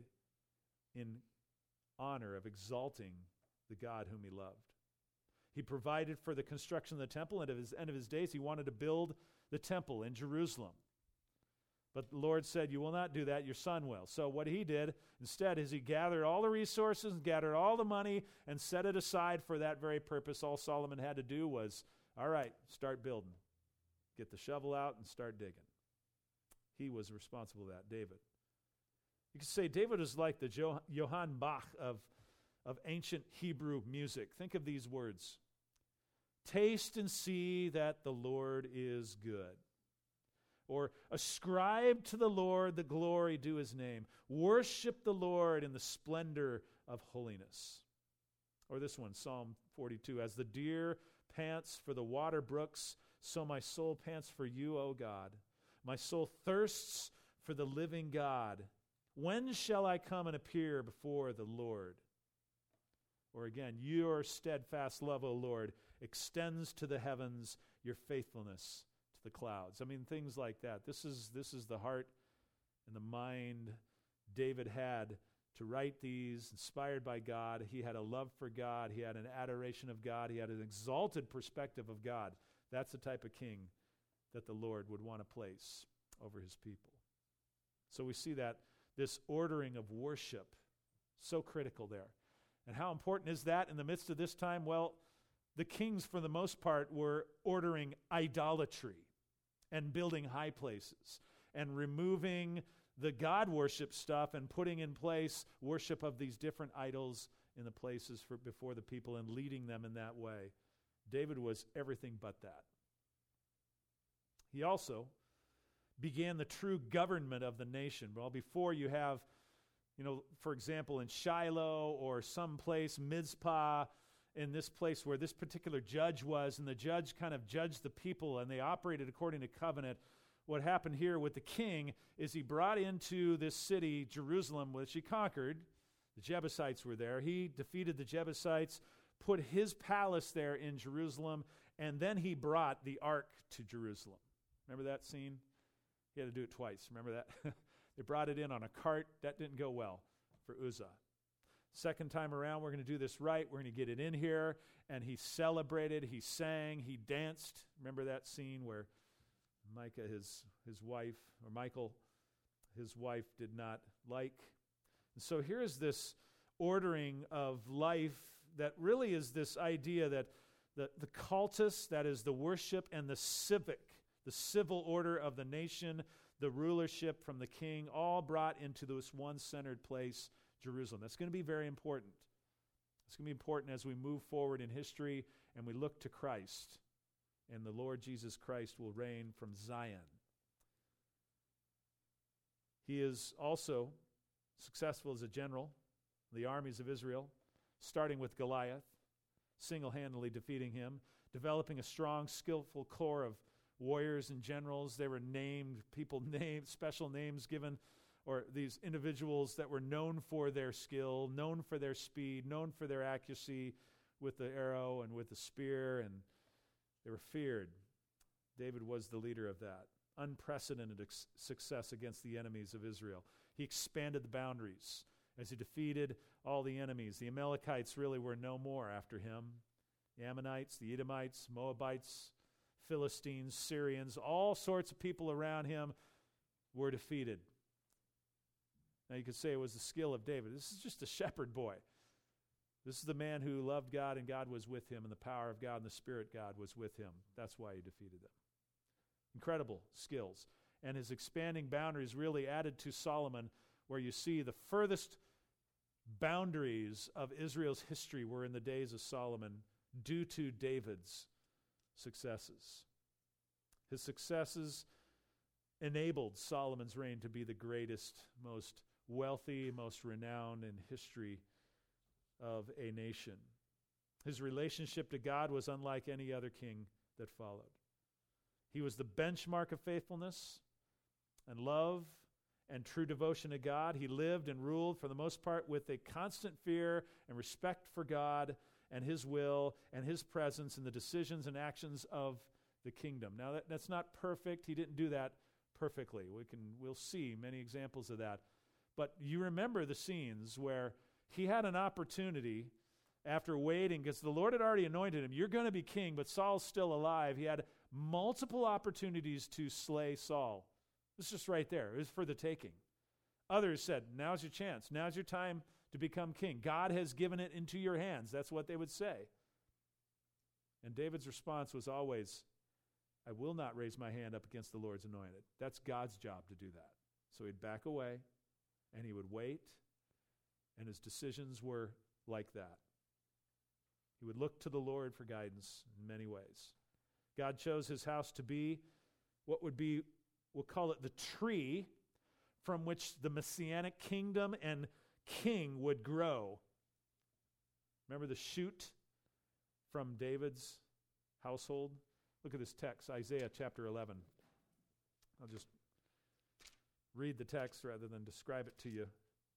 in honor of exalting the God whom he loved. He provided for the construction of the temple, and at the end of his days, he wanted to build the temple in Jerusalem. But the Lord said, you will not do that, your son will. So what he did instead is he gathered all the resources, gathered all the money, and set it aside for that very purpose. All Solomon had to do was, all right, start building. Get the shovel out and start digging. He was responsible for that, David. You could say David is like the Johann Bach of ancient Hebrew music. Think of these words. Taste and see that the Lord is good. Or ascribe to the Lord the glory due his name. Worship the Lord in the splendor of holiness. Or this one, Psalm 42. As the deer pants for the water brooks, so my soul pants for you, O God. My soul thirsts for the living God. When shall I come and appear before the Lord? Or again, your steadfast love, O Lord, extends to the heavens, your faithfulness to the clouds. I mean, things like that. This is the heart and the mind David had to write these, inspired by God. He had a love for God. He had an adoration of God. He had an exalted perspective of God. That's the type of king that the Lord would want to place over his people. So we see that this ordering of worship, so critical there. And how important is that in the midst of this time? Well, the kings, for the most part, were ordering idolatry and building high places and removing the God worship stuff and putting in place worship of these different idols in the places before the people and leading them in that way. David was everything but that. He also began the true government of the nation. Well, before you have, for example, in Shiloh or some place, Mizpah, in this place where this particular judge was, and the judge kind of judged the people, and they operated according to covenant. What happened here with the king is he brought into this city, Jerusalem, which he conquered. The Jebusites were there. He defeated the Jebusites, put his palace there in Jerusalem, and then he brought the ark to Jerusalem. Remember that scene? He had to do it twice. Remember that? They brought it in on a cart. That didn't go well for Uzzah. Second time around, we're going to do this right. We're going to get it in here. And he celebrated. He sang. He danced. Remember that scene where Michael, his wife, did not like And so here's this ordering of life that really is this idea that the cultus, that is the worship, and the civil order of the nation, the rulership from the king, all brought into this one-centered place, Jerusalem. That's going to be very important. It's going to be important as we move forward in history and we look to Christ. And the Lord Jesus Christ will reign from Zion. He is also successful as a general, the armies of Israel, starting with Goliath, single-handedly defeating him, developing a strong, skillful corps of warriors and generals. They were named, special names given, or these individuals that were known for their skill, known for their speed, known for their accuracy with the arrow and with the spear, and they were feared. David was the leader of that. Unprecedented success against the enemies of Israel. He expanded the boundaries as he defeated all the enemies. The Amalekites really were no more after him. The Ammonites, the Edomites, Moabites, Philistines, Syrians, all sorts of people around him were defeated. Now you could say it was the skill of David. This is just a shepherd boy. This is the man who loved God and God was with him, and the power of God and the Spirit God was with him. That's why he defeated them. Incredible skills. And his expanding boundaries really added to Solomon, where you see the furthest boundaries of Israel's history were in the days of Solomon due to David's successes. His successes enabled Solomon's reign to be the greatest, most wealthy, most renowned in history of a nation. His relationship to God was unlike any other king that followed. He was the benchmark of faithfulness and love and true devotion to God. He lived and ruled, for the most part, with a constant fear and respect for God and His will and His presence in the decisions and actions of the kingdom. Now, that's not perfect. He didn't do that perfectly. We'll see many examples of that. But you remember the scenes where he had an opportunity after waiting, because the Lord had already anointed him. You're going to be king, but Saul's still alive. He had multiple opportunities to slay Saul. It's just right there. It was for the taking. Others said, now's your chance. Now's your time to become king. God has given it into your hands. That's what they would say. And David's response was always, I will not raise my hand up against the Lord's anointed. That's God's job to do that. So he'd back away, and he would wait, and his decisions were like that. He would look to the Lord for guidance in many ways. God chose his house to be what would be, we'll call it the tree from which the Messianic kingdom and king would grow. Remember the shoot from David's household? Look at this text, Isaiah chapter 11. I'll just read the text rather than describe it to you.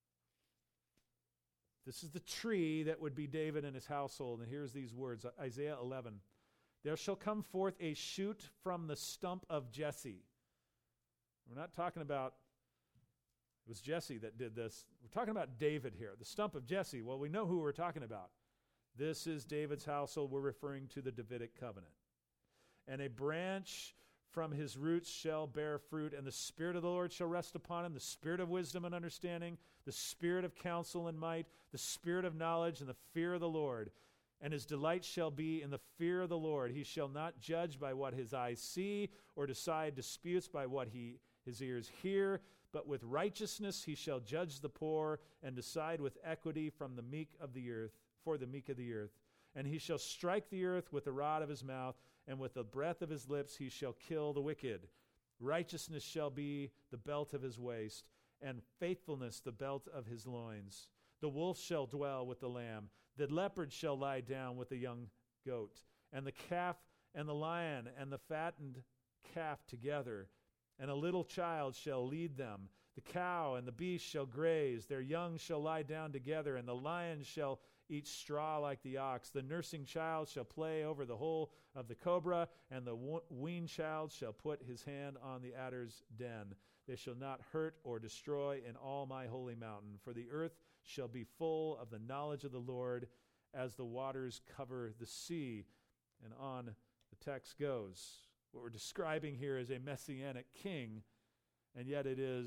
This is the tree that would be David and his household. And here's these words, Isaiah 11. There shall come forth a shoot from the stump of Jesse. We're not talking about, it was Jesse that did this. We're talking about David here. The stump of Jesse, well, we know who we're talking about. This is David's household. We're referring to the Davidic covenant. And a branch from his roots shall bear fruit, and the Spirit of the Lord shall rest upon him, the Spirit of wisdom and understanding, the Spirit of counsel and might, the Spirit of knowledge and the fear of the Lord. And his delight shall be in the fear of the Lord. He shall not judge by what his eyes see, or decide disputes by what his ears hear, but with righteousness he shall judge the poor, and decide with equity from the meek of the earth, for the meek of the earth. And he shall strike the earth with the rod of his mouth, and with the breath of his lips he shall kill the wicked. Righteousness shall be the belt of his waist, and faithfulness the belt of his loins. The wolf shall dwell with the lamb. The leopard shall lie down with the young goat. And the calf and the lion and the fattened calf together. And a little child shall lead them. The cow and the beast shall graze. Their young shall lie down together. And the lion shall eat straw like the ox. The nursing child shall play over the hole of the cobra, and the weaned child shall put his hand on the adder's den. They shall not hurt or destroy in all my holy mountain, for the earth shall be full of the knowledge of the Lord as the waters cover the sea. And on the text goes. What we're describing here is a messianic king, and yet it is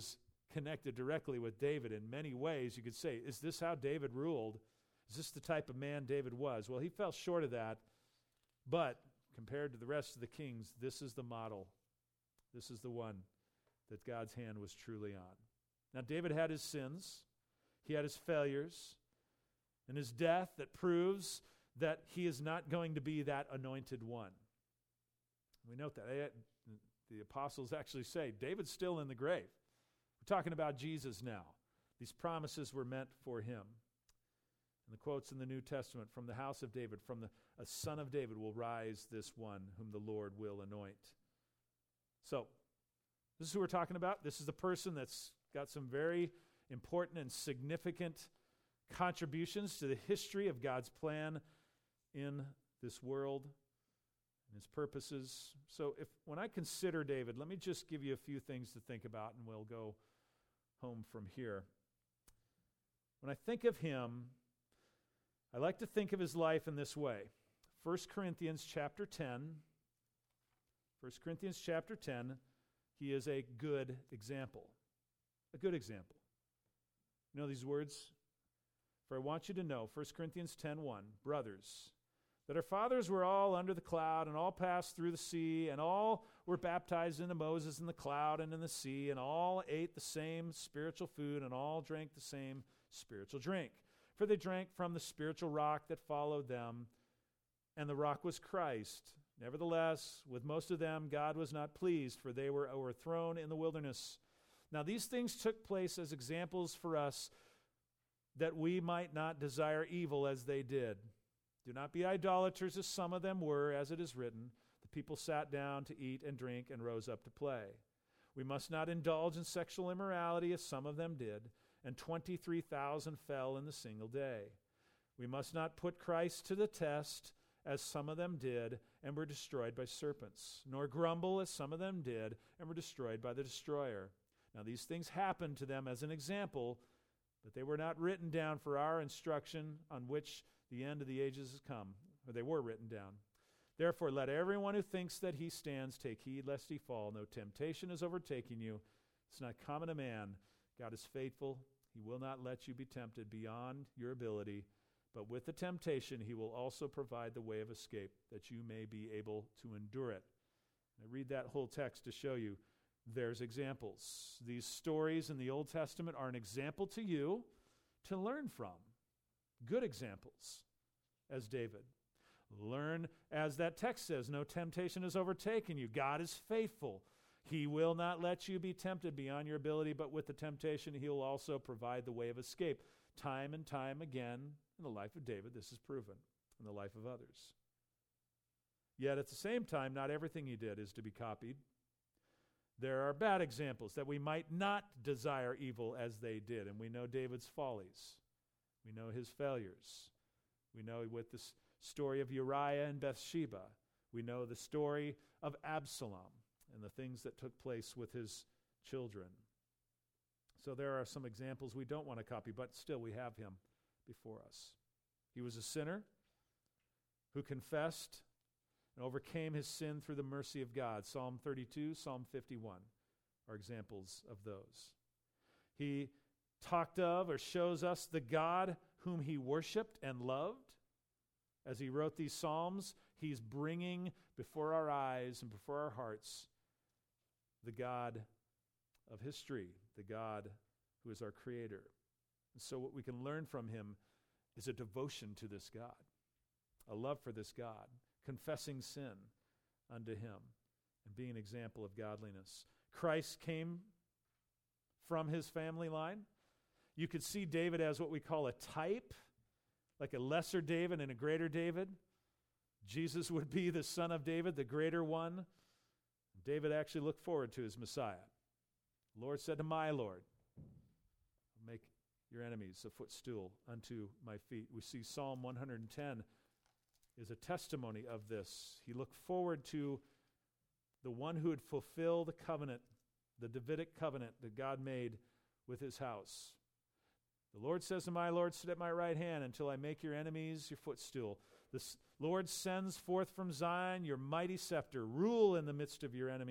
connected directly with David in many ways. You could say, is this how David ruled? Is this the type of man David was? Well, he fell short of that, but compared to the rest of the kings, this is the model. This is the one that God's hand was truly on. Now, David had his sins, he had his failures, and his death that proves that he is not going to be that anointed one. We note that. The apostles actually say, David's still in the grave. We're talking about Jesus now. These promises were meant for him. And the quotes in the New Testament, from the house of David, from a son of David will rise this one whom the Lord will anoint. So, this is who we're talking about. This is the person that's got some very important and significant contributions to the history of God's plan in this world and his purposes. So when I consider David, let me just give you a few things to think about, and we'll go home from here. When I think of him, I like to think of his life in this way. 1 Corinthians chapter 10, he is a good example. A good example. You know these words? For I want you to know, 1 Corinthians 10:1, brothers, that our fathers were all under the cloud and all passed through the sea, and all were baptized into Moses in the cloud and in the sea, and all ate the same spiritual food, and all drank the same spiritual drink. For they drank from the spiritual rock that followed them, and the rock was Christ. Nevertheless, with most of them God was not pleased, for they were overthrown in the wilderness. Now these things took place as examples for us, that we might not desire evil as they did. Do not be idolaters as some of them were, as it is written, the people sat down to eat and drink and rose up to play. We must not indulge in sexual immorality as some of them did, and 23,000 fell in the single day. We must not put Christ to the test as some of them did and were destroyed by serpents, nor grumble as some of them did and were destroyed by the destroyer. Now these things happened to them as an example, but they were not written down for our instruction, on which the end of the ages has come, or they were written down. Therefore let everyone who thinks that he stands take heed lest he fall. No temptation is overtaking you. It's not common to man. God is faithful. He will not let you be tempted beyond your ability, but with the temptation he will also provide the way of escape, that you may be able to endure it. I read that whole text to show you there's examples. These stories in the Old Testament are an example to you to learn from. Good examples, as David. Learn, as that text says, no temptation has overtaken you. God is faithful. He will not let you be tempted beyond your ability, but with the temptation he will also provide the way of escape. Time and time again, in the life of David, this is proven, in the life of others. Yet at the same time, not everything he did is to be copied. There are bad examples, that we might not desire evil as they did. And we know David's follies. We know his failures. We know with the story of Uriah and Bathsheba. We know the story of Absalom and the things that took place with his children. So there are some examples we don't want to copy, but still we have him before us. He was a sinner who confessed and overcame his sin through the mercy of God. Psalm 32, Psalm 51 are examples of those. He talked of or shows us the God whom he worshiped and loved. As he wrote these psalms, he's bringing before our eyes and before our hearts the God of history, the God who is our creator. And so what we can learn from him is a devotion to this God, a love for this God, confessing sin unto him, and being an example of godliness. Christ came from his family line. You could see David as what we call a type, like a lesser David and a greater David. Jesus would be the son of David, the greater one. David actually looked forward to his Messiah. The Lord said to my Lord, "I'll make your enemies a footstool unto my feet." We see Psalm 110 is a testimony of this. He looked forward to the one who would fulfill the covenant, the Davidic covenant that God made with his house. The Lord says to my Lord, "Sit at my right hand until I make your enemies your footstool." The Lord sends forth from Zion your mighty scepter. Rule in the midst of your enemies.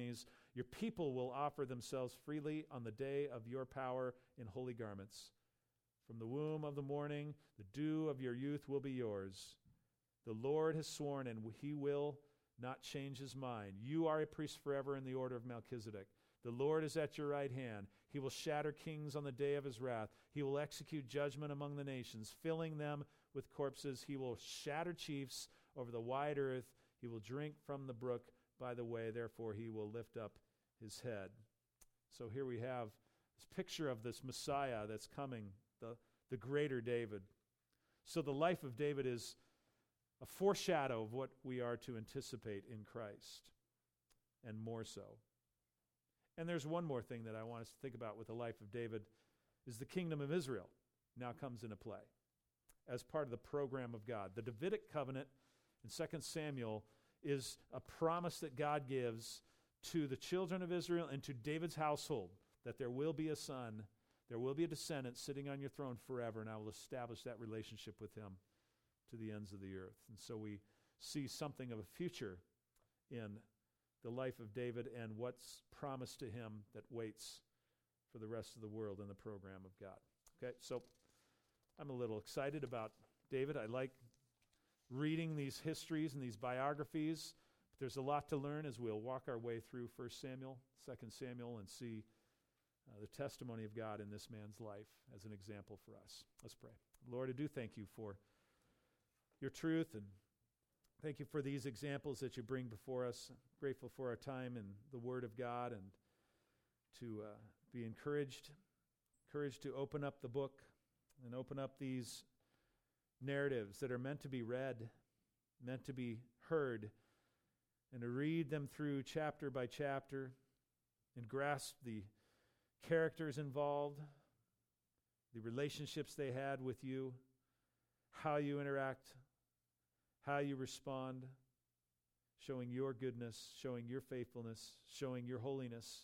Your people will offer themselves freely on the day of your power in holy garments. From the womb of the morning, the dew of your youth will be yours. The Lord has sworn, and he will not change his mind. You are a priest forever in the order of Melchizedek. The Lord is at your right hand. He will shatter kings on the day of his wrath. He will execute judgment among the nations, filling them with corpses. He will shatter chiefs over the wide earth. He will drink from the brook by the way. Therefore, he will lift up his head. So here we have this picture of this Messiah that's coming, the greater David. So the life of David is a foreshadow of what we are to anticipate in Christ, and more so. And there's one more thing that I want us to think about with the life of David, is the kingdom of Israel now comes into play as part of the program of God. The Davidic covenant in 2 Samuel is a promise that God gives to the children of Israel and to David's household, that there will be a son, there will be a descendant sitting on your throne forever, and I will establish that relationship with him to the ends of the earth. And so we see something of a future in the life of David and what's promised to him that waits for the rest of the world in the program of God. Okay, so I'm a little excited about David. I like reading these histories and these biographies. But there's a lot to learn as we'll walk our way through 1 Samuel, 2 Samuel, and see the testimony of God in this man's life as an example for us. Let's pray. Lord, I do thank you for your truth, and thank you for these examples that you bring before us. I'm grateful for our time in the Word of God, and to be encouraged to open up the book and open up these narratives that are meant to be read, meant to be heard, and to read them through chapter by chapter and grasp the characters involved, the relationships they had with you, how you interact, how you respond, showing your goodness, showing your faithfulness, showing your holiness.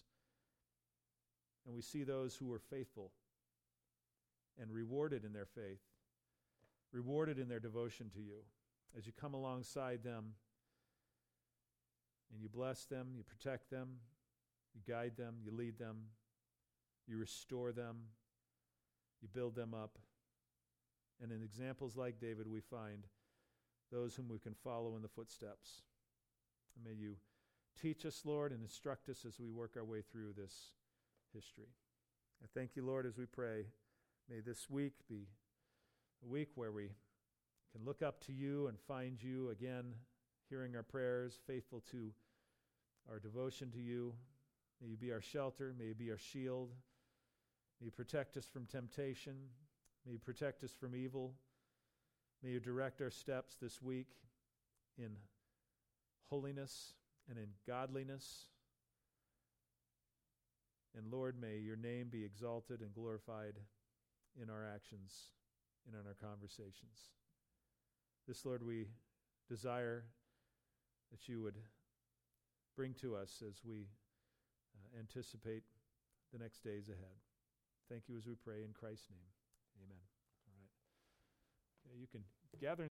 And we see those who were faithful and rewarded in their faith, rewarded in their devotion to you. As you come alongside them and you bless them, you protect them, you guide them, you lead them, you restore them, you build them up. And in examples like David, we find those whom we can follow in the footsteps. And may you teach us, Lord, and instruct us as we work our way through this history. I thank you, Lord, as we pray. May this week be a week where we can look up to you and find you again, hearing our prayers, faithful to our devotion to you. May you be our shelter. May you be our shield. May you protect us from temptation. May you protect us from evil. May you direct our steps this week in holiness and in godliness. And Lord, may your name be exalted and glorified in our actions and in our conversations. This, Lord, we desire that you would bring to us as we anticipate the next days ahead. Thank you as we pray in Christ's name. Amen. All right. Okay, you can gather